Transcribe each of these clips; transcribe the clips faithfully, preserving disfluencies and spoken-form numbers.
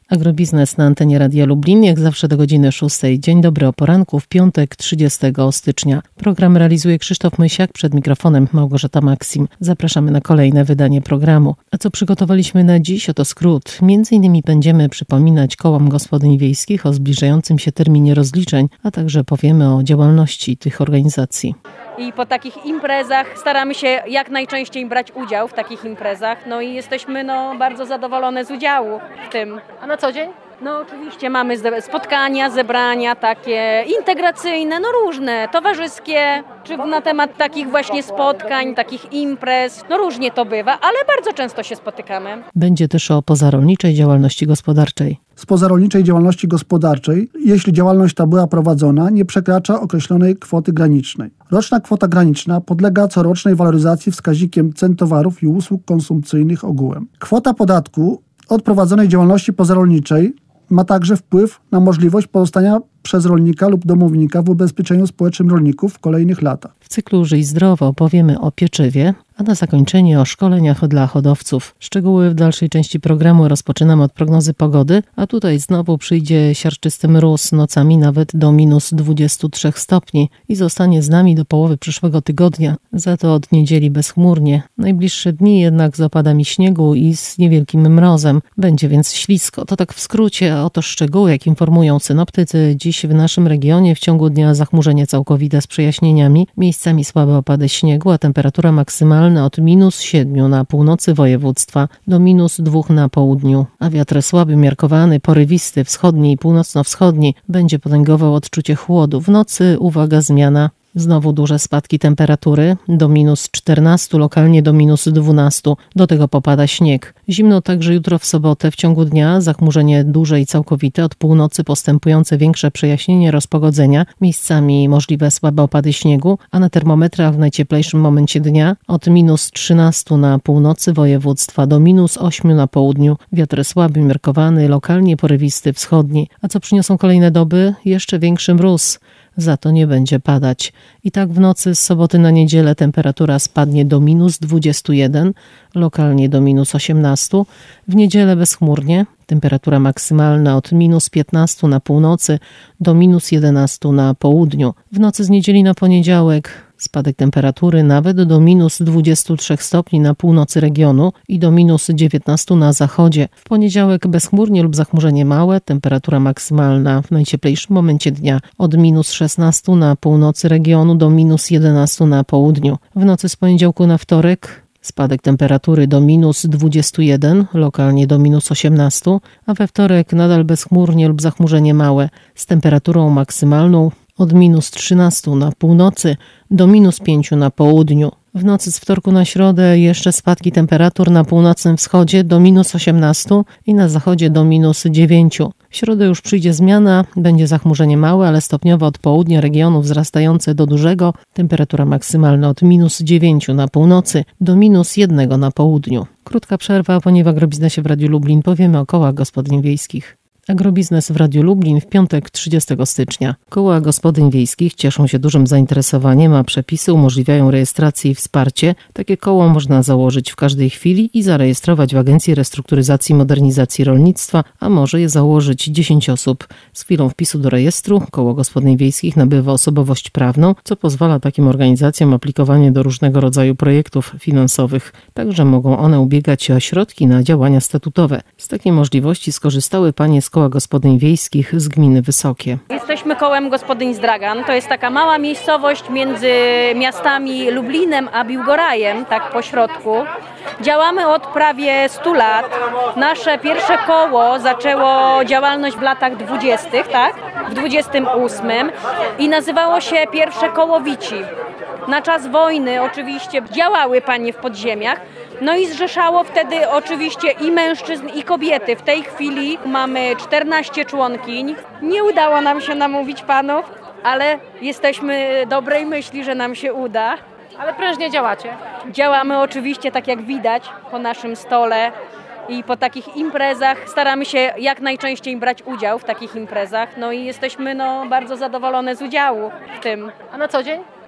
Agrobiznes na antenie Radia Lublin, jak zawsze do godziny szóstej. Dzień dobry o poranku w piątek trzydziestego stycznia. Program realizuje Krzysztof Mysiak, przed mikrofonem Małgorzata Maksim. Zapraszamy na kolejne wydanie programu. A co przygotowaliśmy na dziś? Oto skrót. Między innymi będziemy przypominać kołom gospodyń wiejskich o zbliżającym się terminie rozliczeń, a także powiemy o działalności tych organizacji. I po takich imprezach staramy się jak najczęściej brać udział w takich imprezach, no i jesteśmy no, bardzo zadowolone z udziału w tym. A na co dzień? No oczywiście mamy spotkania, zebrania takie integracyjne, no różne, towarzyskie, czy na temat takich właśnie spotkań, takich imprez, no różnie to bywa, ale bardzo często się spotykamy. Będzie też o pozarolniczej działalności gospodarczej. Z pozarolniczej działalności gospodarczej, jeśli działalność ta była prowadzona, nie przekracza określonej kwoty granicznej. Roczna kwota graniczna podlega corocznej waloryzacji wskaźnikiem cen towarów i usług konsumpcyjnych ogółem. Kwota podatku od prowadzonej działalności pozarolniczej ma także wpływ na możliwość pozostania przez rolnika lub domownika w ubezpieczeniu społecznym rolników w kolejnych latach. W cyklu Żyj zdrowo opowiemy o pieczywie, a na zakończenie o szkoleniach dla hodowców. Szczegóły w dalszej części programu rozpoczynamy od prognozy pogody, a tutaj znowu przyjdzie siarczysty mróz, nocami nawet do minus dwudziestu trzech stopni i zostanie z nami do połowy przyszłego tygodnia. Za to od niedzieli bezchmurnie. Najbliższe dni jednak z opadami śniegu i z niewielkim mrozem. Będzie więc ślisko. To tak w skrócie, a oto szczegóły, jak informują synoptycy. Dziś w naszym regionie w ciągu dnia zachmurzenie całkowite z przejaśnieniami, miejscami słabe opady śniegu, a temperatura maksymalna od minus siedmiu na północy województwa do minus dwóch na południu, a wiatr słaby, umiarkowany, porywisty, wschodni i północno-wschodni będzie potęgował odczucie chłodu. W nocy, uwaga, zmiana. Znowu duże spadki temperatury, do minus czternastu, lokalnie do minus dwunastu. Do tego popada śnieg. Zimno także jutro w sobotę w ciągu dnia, zachmurzenie duże i całkowite, od północy postępujące większe przejaśnienie, rozpogodzenia, miejscami możliwe słabe opady śniegu, a na termometrach w najcieplejszym momencie dnia od minus trzynastu na północy województwa do minus ośmiu na południu. Wiatr słaby, umiarkowany, lokalnie porywisty, wschodni. A co przyniosą kolejne doby? Jeszcze większy mróz. Za to nie będzie padać. I tak w nocy z soboty na niedzielę temperatura spadnie do minus dwudziestu jeden, lokalnie do minus osiemnastu. W niedzielę bezchmurnie, temperatura maksymalna od minus piętnastu na północy do minus jedenastu na południu. W nocy z niedzieli na poniedziałek spadek temperatury nawet do minus dwudziestu trzech stopni na północy regionu i do minus dziewiętnastu na zachodzie. W poniedziałek bezchmurnie lub zachmurzenie małe, temperatura maksymalna w najcieplejszym momencie dnia od minus szesnastu na północy regionu do minus jedenastu na południu. W nocy z poniedziałku na wtorek spadek temperatury do minus dwudziestu jeden, lokalnie do minus osiemnastu, a we wtorek nadal bezchmurnie lub zachmurzenie małe z temperaturą maksymalną od minus trzynastu na północy do minus pięciu na południu. W nocy z wtorku na środę jeszcze spadki temperatur na północnym wschodzie do minus osiemnastu i na zachodzie do minus dziewięciu. W środę już przyjdzie zmiana, będzie zachmurzenie małe, ale stopniowo od południa regionu wzrastające do dużego. Temperatura maksymalna od minus dziewięciu na północy do minus jednego na południu. Krótka przerwa, ponieważ w Agrobiznesie w Radiu Lublin powiemy o kołach gospodyń wiejskich. Agrobiznes w Radiu Lublin w piątek trzydziestego stycznia. Koła gospodyń wiejskich cieszą się dużym zainteresowaniem, a przepisy umożliwiają rejestrację i wsparcie. Takie koło można założyć w każdej chwili i zarejestrować w Agencji Restrukturyzacji i Modernizacji Rolnictwa, a może je założyć dziesięć osób. Z chwilą wpisu do rejestru koło gospodyń wiejskich nabywa osobowość prawną, co pozwala takim organizacjom aplikowanie do różnego rodzaju projektów finansowych. Także mogą one ubiegać się o środki na działania statutowe. Z takiej możliwości skorzystały panie z Koła Gospodyń Wiejskich z gminy Wysokie. Jesteśmy kołem gospodyń z Dragan. To jest taka mała miejscowość między miastami Lublinem a Biłgorajem, tak po środku. Działamy od prawie stu lat. Nasze pierwsze koło zaczęło działalność w latach dwudziestych, tak? W dwudziestym ósmym i nazywało się Pierwsze Koło Wici. Na czas wojny oczywiście działały panie w podziemiach. No i zrzeszało wtedy oczywiście i mężczyzn, i kobiety. W tej chwili mamy czternaście członkiń. Nie udało nam się namówić panów, ale jesteśmy dobrej myśli, że nam się uda. Ale prężnie działacie. Działamy oczywiście tak jak widać po naszym stole i po takich imprezach. Staramy się jak najczęściej brać udział w takich imprezach. No i jesteśmy no, bardzo zadowolone z udziału w tym. A na co dzień?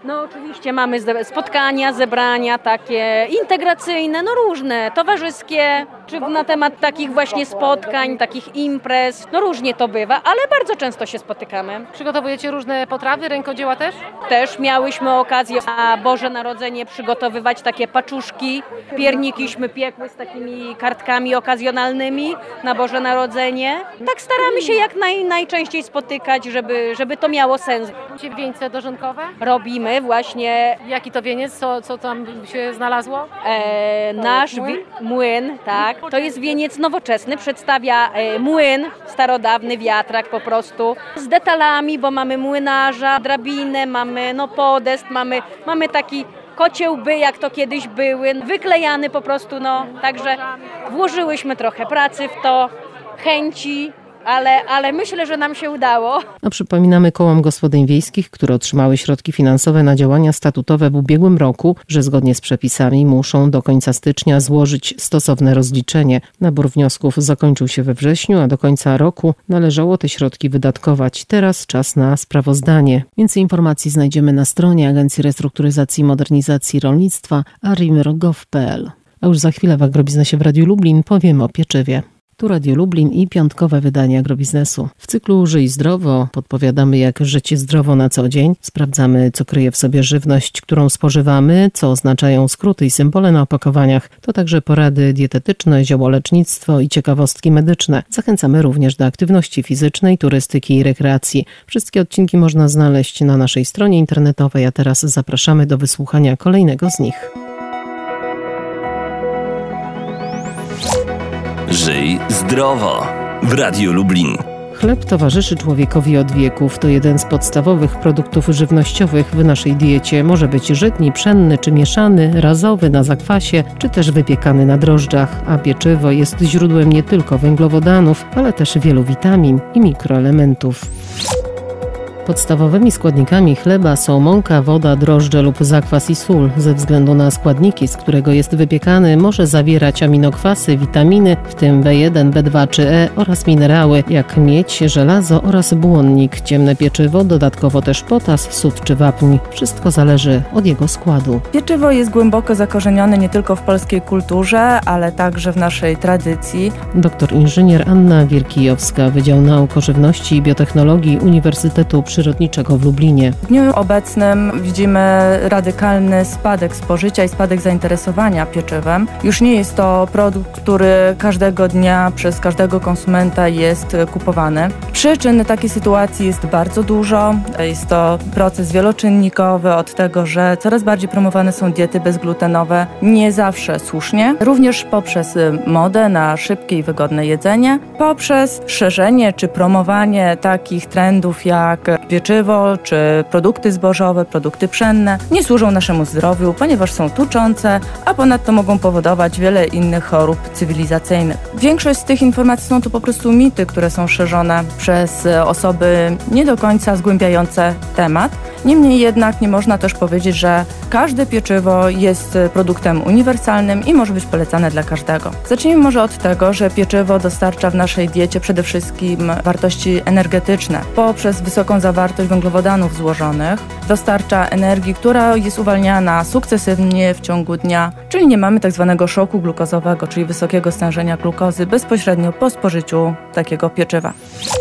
No oczywiście mamy spotkania, zebrania takie integracyjne, no różne, towarzyskie, czy na temat takich właśnie spotkań, takich imprez, no różnie to bywa, ale bardzo często się spotykamy. Przygotowujecie różne potrawy, rękodzieła też? Też miałyśmy okazję na Boże Narodzenie przygotowywać takie paczuszki, piernikiśmy piekły z takimi kartkami okazjonalnymi na Boże Narodzenie. Tak staramy się jak naj, najczęściej spotykać, żeby, żeby to miało sens. Macie wieńce dożynkowe? Robimy właśnie. Jaki to wieniec? Co, co tam się znalazło? E, nasz wi- młyn, tak. To jest wieniec nowoczesny, przedstawia e, młyn, starodawny wiatrak po prostu, z detalami, bo mamy młynarza, drabinę, mamy no podest, mamy, mamy taki kociełby, jak to kiedyś były, wyklejany po prostu, no, także włożyłyśmy trochę pracy w to, chęci, ale, ale myślę, że nam się udało. A przypominamy kołom gospodyń wiejskich, które otrzymały środki finansowe na działania statutowe w ubiegłym roku, że zgodnie z przepisami muszą do końca stycznia złożyć stosowne rozliczenie. Nabór wniosków zakończył się we wrześniu, a do końca roku należało te środki wydatkować. Teraz czas na sprawozdanie. Więcej informacji znajdziemy na stronie Agencji Restrukturyzacji i Modernizacji Rolnictwa arimr kropka gov kropka p l. A już za chwilę w Agrobiznesie w Radiu Lublin powiemy o pieczywie. Tu Radio Lublin i piątkowe wydanie Agrobiznesu. W cyklu Żyj zdrowo podpowiadamy, jak żyć zdrowo na co dzień. Sprawdzamy, co kryje w sobie żywność, którą spożywamy, co oznaczają skróty i symbole na opakowaniach. To także porady dietetyczne, ziołolecznictwo i ciekawostki medyczne. Zachęcamy również do aktywności fizycznej, turystyki i rekreacji. Wszystkie odcinki można znaleźć na naszej stronie internetowej, a teraz zapraszamy do wysłuchania kolejnego z nich. Żyj zdrowo w Radiu Lublin. Chleb towarzyszy człowiekowi od wieków. To jeden z podstawowych produktów żywnościowych w naszej diecie. Może być żytni, pszenny czy mieszany, razowy na zakwasie, czy też wypiekany na drożdżach. A pieczywo jest źródłem nie tylko węglowodanów, ale też wielu witamin i mikroelementów. Podstawowymi składnikami chleba są mąka, woda, drożdże lub zakwas i sól. Ze względu na składniki, z którego jest wypiekany, może zawierać aminokwasy, witaminy, w tym B jeden, B dwa czy E oraz minerały jak miedź, żelazo oraz błonnik. Ciemne pieczywo, dodatkowo też potas, sód czy wapń. Wszystko zależy od jego składu. Pieczywo jest głęboko zakorzenione nie tylko w polskiej kulturze, ale także w naszej tradycji. Doktor inżynier Anna Wierkijowska, Wydział Nauk o Żywności i Biotechnologii Uniwersytetu Przyrodniczego w Lublinie. W dniu obecnym widzimy radykalny spadek spożycia i spadek zainteresowania pieczywem. Już nie jest to produkt, który każdego dnia przez każdego konsumenta jest kupowany. Przyczyn takiej sytuacji jest bardzo dużo. Jest to proces wieloczynnikowy od tego, że coraz bardziej promowane są diety bezglutenowe, nie zawsze słusznie. Również poprzez modę na szybkie i wygodne jedzenie, poprzez szerzenie czy promowanie takich trendów jak pieczywo czy produkty zbożowe, produkty pszenne nie służą naszemu zdrowiu, ponieważ są tuczące, a ponadto mogą powodować wiele innych chorób cywilizacyjnych. Większość z tych informacji są to po prostu mity, które są szerzone przez osoby nie do końca zgłębiające temat. Niemniej jednak nie można też powiedzieć, że każde pieczywo jest produktem uniwersalnym i może być polecane dla każdego. Zacznijmy może od tego, że pieczywo dostarcza w naszej diecie przede wszystkim wartości energetyczne poprzez wysoką zawartość węglowodanów złożonych. Dostarcza energii, która jest uwalniana sukcesywnie w ciągu dnia, czyli nie mamy tak zwanego szoku glukozowego, czyli wysokiego stężenia glukozy bezpośrednio po spożyciu takiego pieczywa.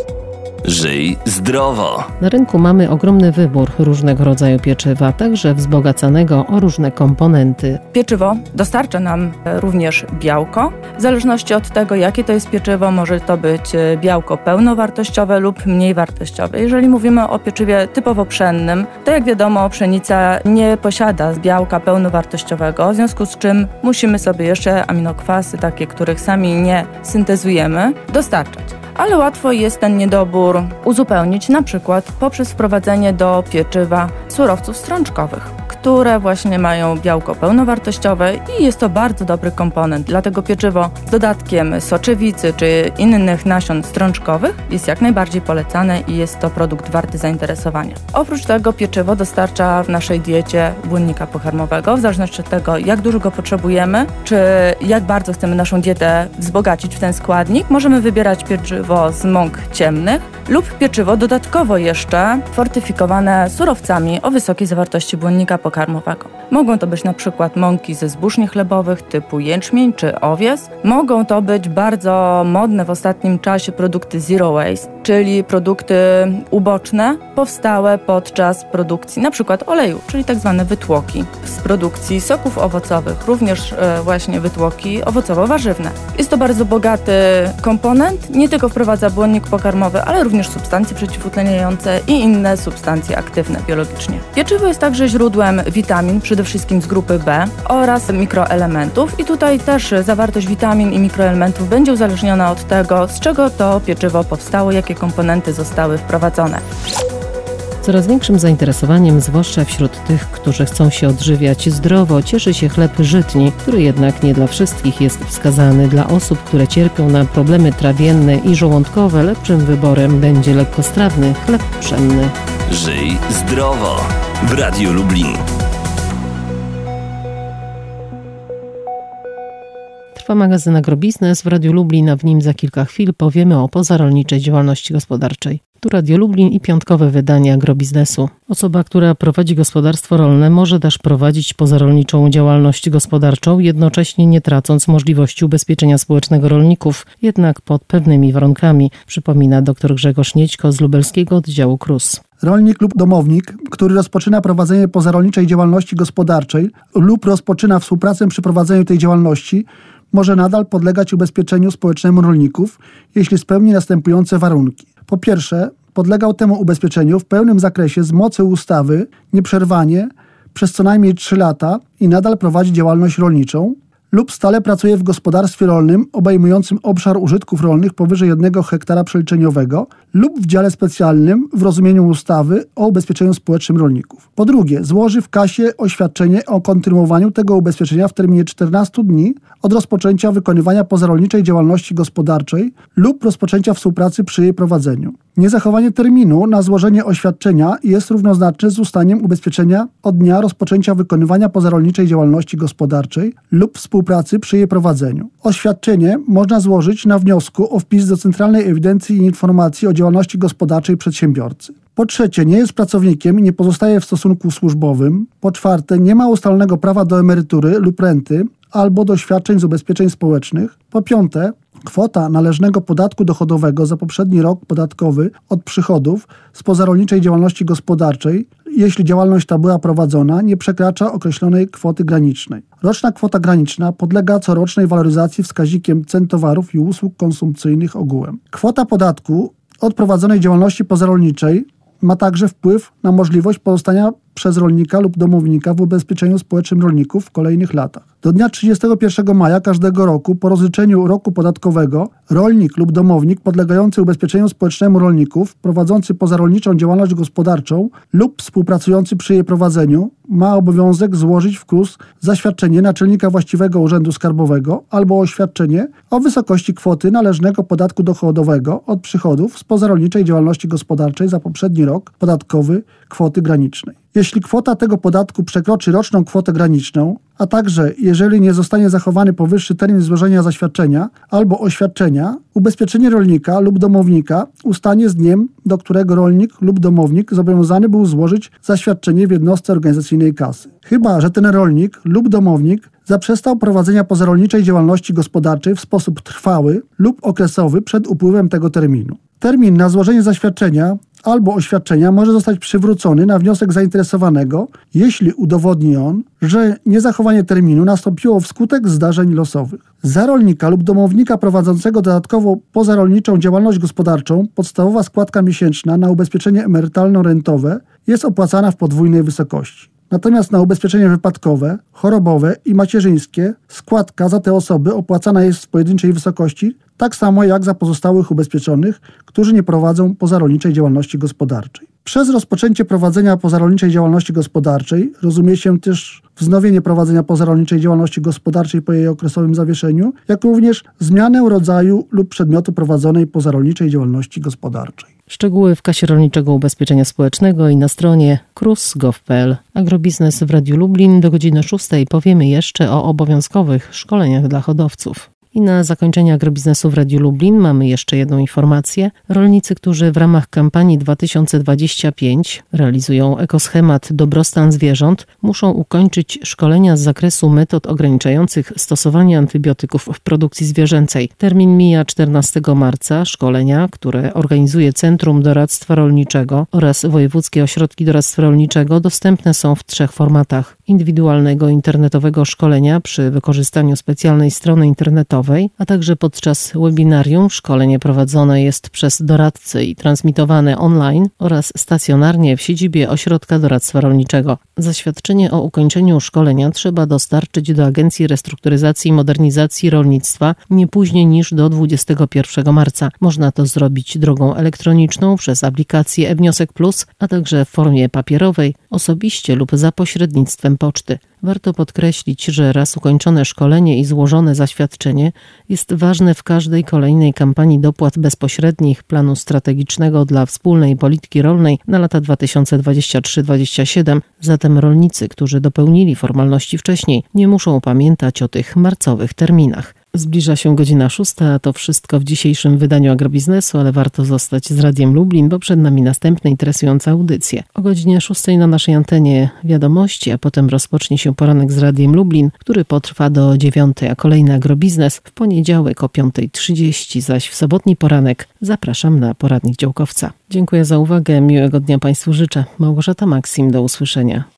Żyj zdrowo. Na rynku mamy ogromny wybór różnego rodzaju pieczywa, także wzbogacanego o różne komponenty. Pieczywo dostarcza nam również białko. W zależności od tego, jakie to jest pieczywo, może to być białko pełnowartościowe lub mniej wartościowe. Jeżeli mówimy o pieczywie typowo pszennym, to jak wiadomo, pszenica nie posiada białka pełnowartościowego, w związku z czym musimy sobie jeszcze aminokwasy, takie, których sami nie syntezujemy, dostarczać. Ale łatwo jest ten niedobór uzupełnić na przykład poprzez wprowadzenie do pieczywa surowców strączkowych, które właśnie mają białko pełnowartościowe i jest to bardzo dobry komponent. Dlatego pieczywo z dodatkiem soczewicy czy innych nasion strączkowych jest jak najbardziej polecane i jest to produkt warty zainteresowania. Oprócz tego pieczywo dostarcza w naszej diecie błonnika pokarmowego, w zależności od tego, jak dużo go potrzebujemy, czy jak bardzo chcemy naszą dietę wzbogacić w ten składnik, możemy wybierać pieczywo z mąk ciemnych lub pieczywo dodatkowo jeszcze fortyfikowane surowcami o wysokiej zawartości błonnika pokarmowego. Mogą to być na przykład mąki ze zbóż niechlebowych typu jęczmień czy owies. Mogą to być bardzo modne w ostatnim czasie produkty zero waste, czyli produkty uboczne powstałe podczas produkcji na przykład oleju, czyli tak zwane wytłoki. Z produkcji soków owocowych, również e, właśnie wytłoki owocowo-warzywne. Jest to bardzo bogaty komponent, nie tylko wprowadza błonnik pokarmowy, ale również substancje przeciwutleniające i inne substancje aktywne biologicznie. Pieczywo jest także źródłem witamin, przede wszystkim z grupy B oraz mikroelementów i tutaj też zawartość witamin i mikroelementów będzie uzależniona od tego, z czego to pieczywo powstało, jakie komponenty zostały wprowadzone. Coraz większym zainteresowaniem, zwłaszcza wśród tych, którzy chcą się odżywiać zdrowo, cieszy się chleb żytni, który jednak nie dla wszystkich jest wskazany. Dla osób, które cierpią na problemy trawienne i żołądkowe, lepszym wyborem będzie lekkostrawny chleb pszenny. Żyj zdrowo w Radiu Lublin. Trwa magazyn Agrobiznes w Radiu Lublin, a w nim za kilka chwil powiemy o pozarolniczej działalności gospodarczej. Tu Radio Lublin i piątkowe wydanie Agrobiznesu. Osoba, która prowadzi gospodarstwo rolne, może też prowadzić pozarolniczą działalność gospodarczą, jednocześnie nie tracąc możliwości ubezpieczenia społecznego rolników, jednak pod pewnymi warunkami, przypomina dr Grzegorz Niedźko z lubelskiego oddziału K R U S. Rolnik lub domownik, który rozpoczyna prowadzenie pozarolniczej działalności gospodarczej lub rozpoczyna współpracę przy prowadzeniu tej działalności, może nadal podlegać ubezpieczeniu społecznemu rolników, jeśli spełni następujące warunki. Po pierwsze, podlegał temu ubezpieczeniu w pełnym zakresie z mocy ustawy nieprzerwanie przez co najmniej trzy lata i nadal prowadzi działalność rolniczą lub stale pracuje w gospodarstwie rolnym obejmującym obszar użytków rolnych powyżej jednego hektara przeliczeniowego lub w dziale specjalnym w rozumieniu ustawy o ubezpieczeniu społecznym rolników. Po drugie, złoży w kasie oświadczenie o kontynuowaniu tego ubezpieczenia w terminie czternastu dni od rozpoczęcia wykonywania pozarolniczej działalności gospodarczej lub rozpoczęcia współpracy przy jej prowadzeniu. Niezachowanie terminu na złożenie oświadczenia jest równoznaczne z ustaniem ubezpieczenia od dnia rozpoczęcia wykonywania pozarolniczej działalności gospodarczej lub współpracy przy jej prowadzeniu. Oświadczenie można złożyć na wniosku o wpis do Centralnej Ewidencji i Informacji o Działalności Gospodarczej Przedsiębiorcy. Po trzecie, nie jest pracownikiem i nie pozostaje w stosunku służbowym. Po czwarte, nie ma ustalonego prawa do emerytury lub renty albo do świadczeń z ubezpieczeń społecznych. Po piąte, kwota należnego podatku dochodowego za poprzedni rok podatkowy od przychodów z pozarolniczej działalności gospodarczej, jeśli działalność ta była prowadzona, nie przekracza określonej kwoty granicznej. Roczna kwota graniczna podlega corocznej waloryzacji wskaźnikiem cen towarów i usług konsumpcyjnych ogółem. Kwota podatku od prowadzonej działalności pozarolniczej ma także wpływ na możliwość pozostania przez rolnika lub domownika w ubezpieczeniu społecznym rolników w kolejnych latach. Do dnia trzydziestego pierwszego maja każdego roku po rozliczeniu roku podatkowego rolnik lub domownik podlegający ubezpieczeniu społecznemu rolników prowadzący pozarolniczą działalność gospodarczą lub współpracujący przy jej prowadzeniu ma obowiązek złożyć w K R U S zaświadczenie naczelnika właściwego urzędu skarbowego albo oświadczenie o wysokości kwoty należnego podatku dochodowego od przychodów z pozarolniczej działalności gospodarczej za poprzedni rok podatkowy kwoty granicznej. Jeśli kwota tego podatku przekroczy roczną kwotę graniczną, a także jeżeli nie zostanie zachowany powyższy termin złożenia zaświadczenia albo oświadczenia, ubezpieczenie rolnika lub domownika ustanie z dniem, do którego rolnik lub domownik zobowiązany był złożyć zaświadczenie w jednostce organizacyjnej kasy. Chyba że ten rolnik lub domownik zaprzestał prowadzenia pozarolniczej działalności gospodarczej w sposób trwały lub okresowy przed upływem tego terminu. Termin na złożenie zaświadczenia albo oświadczenia może zostać przywrócony na wniosek zainteresowanego, jeśli udowodni on, że niezachowanie terminu nastąpiło wskutek zdarzeń losowych. Za rolnika lub domownika prowadzącego dodatkowo pozarolniczą działalność gospodarczą podstawowa składka miesięczna na ubezpieczenie emerytalno-rentowe jest opłacana w podwójnej wysokości. Natomiast na ubezpieczenie wypadkowe, chorobowe i macierzyńskie składka za te osoby opłacana jest w pojedynczej wysokości, tak samo jak za pozostałych ubezpieczonych, którzy nie prowadzą pozarolniczej działalności gospodarczej. Przez rozpoczęcie prowadzenia pozarolniczej działalności gospodarczej rozumie się też wznowienie prowadzenia pozarolniczej działalności gospodarczej po jej okresowym zawieszeniu, jak również zmianę rodzaju lub przedmiotu prowadzonej pozarolniczej działalności gospodarczej. Szczegóły w Kasie Rolniczego Ubezpieczenia Społecznego i na stronie krus kropka gov kropka p l. Agrobiznes w Radiu Lublin do godziny szóstej powiemy jeszcze o obowiązkowych szkoleniach dla hodowców. I na zakończenie agrobiznesu w Radiu Lublin mamy jeszcze jedną informację. Rolnicy, którzy w ramach kampanii dwa tysiące dwudziestej piątej realizują ekoschemat Dobrostan zwierząt, muszą ukończyć szkolenia z zakresu metod ograniczających stosowanie antybiotyków w produkcji zwierzęcej. Termin mija czternastego marca. Szkolenia, które organizuje Centrum Doradztwa Rolniczego oraz Wojewódzkie Ośrodki Doradztwa Rolniczego, dostępne są w trzech formatach. Indywidualnego internetowego szkolenia przy wykorzystaniu specjalnej strony internetowej, a także podczas webinarium. Szkolenie prowadzone jest przez doradcę i transmitowane online oraz stacjonarnie w siedzibie Ośrodka Doradztwa Rolniczego. Zaświadczenie o ukończeniu szkolenia trzeba dostarczyć do Agencji Restrukturyzacji i Modernizacji Rolnictwa nie później niż do dwudziestego pierwszego marca. Można to zrobić drogą elektroniczną przez aplikację e-Wniosek Plus, a także w formie papierowej, osobiście lub za pośrednictwem poczty. Warto podkreślić, że raz ukończone szkolenie i złożone zaświadczenie jest ważne w każdej kolejnej kampanii dopłat bezpośrednich planu strategicznego dla wspólnej polityki rolnej na lata dwa tysiące dwudziesty trzeci do dwudziestego siódmego. Zatem rolnicy, którzy dopełnili formalności wcześniej, nie muszą pamiętać o tych marcowych terminach. Zbliża się godzina szósta, a to wszystko w dzisiejszym wydaniu Agrobiznesu, ale warto zostać z Radiem Lublin, bo przed nami następne interesujące audycje. O godzinie szóstej na naszej antenie wiadomości, a potem rozpocznie się poranek z Radiem Lublin, który potrwa do dziewiątej, a kolejny Agrobiznes w poniedziałek o piąta trzydzieści, zaś w sobotni poranek zapraszam na poradnik działkowca. Dziękuję za uwagę, miłego dnia Państwu życzę. Małgorzata Maksim, do usłyszenia.